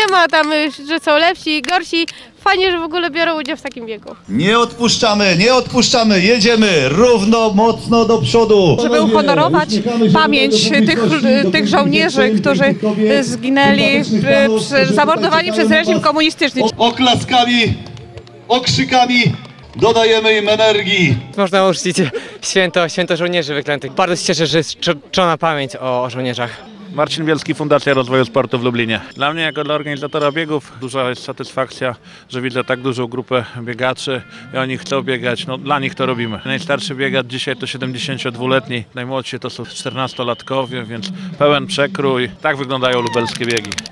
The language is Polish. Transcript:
ma tam, że są lepsi, gorsi. Fajnie, że w ogóle biorą udział w takim biegu. Nie odpuszczamy, jedziemy równo, mocno do przodu. Żeby uhonorować pamięć tych żołnierzy, którzy zginęli, zamordowani przez reżim komunistyczny. Oklaskami, okrzykami dodajemy im energii. Można uczcić święto żołnierzy wyklętych. Bardzo się cieszę, że jest czczona pamięć o żołnierzach. Marcin Bielski, Fundacja Rozwoju Sportu w Lublinie. Dla mnie jako dla organizatora biegów duża jest satysfakcja, że widzę tak dużą grupę biegaczy i oni chcą biegać. No, dla nich to robimy. Najstarszy biegacz dzisiaj to 72-letni, najmłodsi to są 14-latkowie, więc pełen przekrój. Tak wyglądają lubelskie biegi.